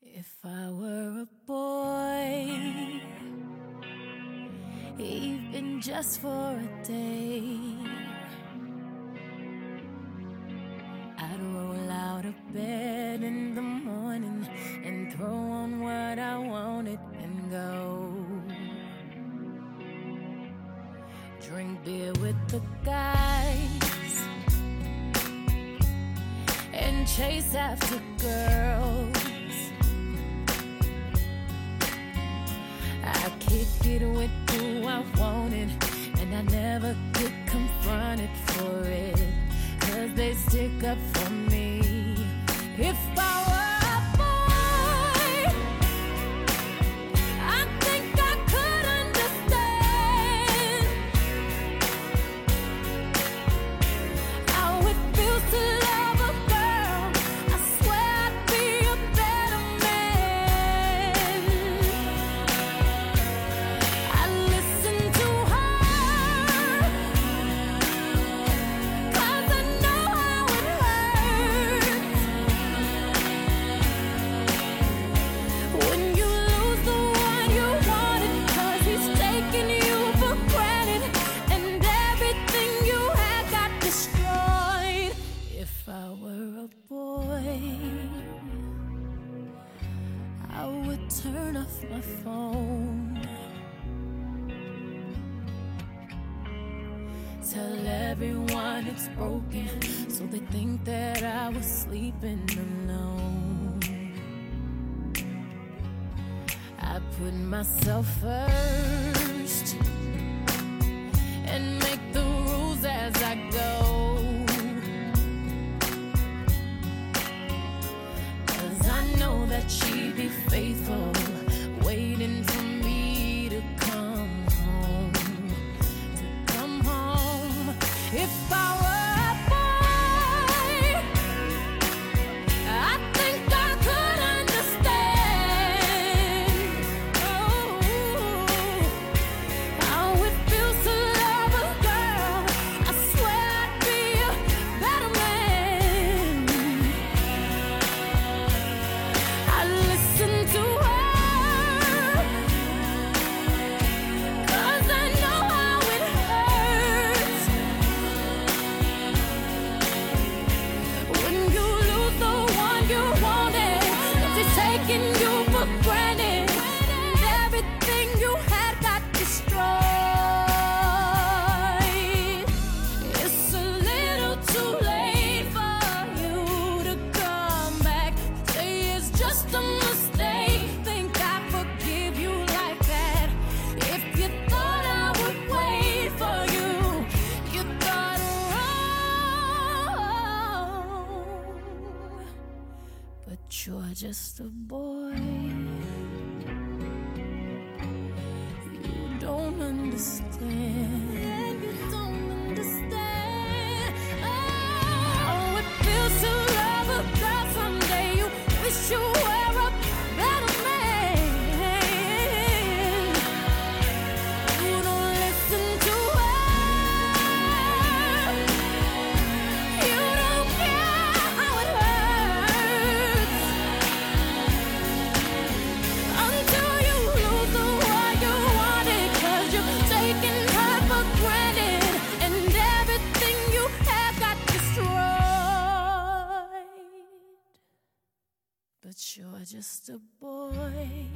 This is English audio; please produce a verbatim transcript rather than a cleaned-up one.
If I were a boy, even just for a day, I'd roll out of bed in the morning and throw on what I wanted and go drink beer with the guys and chase after girls. I kick it with who I wanted, and I never get confronted for it, 'cause they stick up for me. If I were a boy, I think I could understand how it feels to love a girl. I swear I'd be a better man. I'd listen to her, 'cause I know how it hurts when you lose the one you wanted, 'cause he's taking you for granted and everything you had got destroyed. If I were a boy, I would turn off my phone, tell everyone it's broken, so they think that I was sleeping alone. I put myself first and make the rules as I go, 'cause I know that she'd be faithful, waiting for me to come home, to come home. If I were a boy, I think I could understand oh, how it feels to love a girl. I swear I'd be a better man. I'd listen to her, 'cause I know how it hurts when you lose the one you wanted. It's taking you for granted and everything you had got destroyed. It's a little too late for you to come back. Say it's just a mistake. Think I forgive you like that? If you thought I would wait for you, you thought wrong. But you're just a boy. You don't understand. You don't understand. Oh, it feels to love a girl someday. You wish you were a better man. You don't listen to her. You don't care how it hurts until you lose the one you wanted, 'cause you're taking her for granted and everything you have got destroyed. But you're just a boy.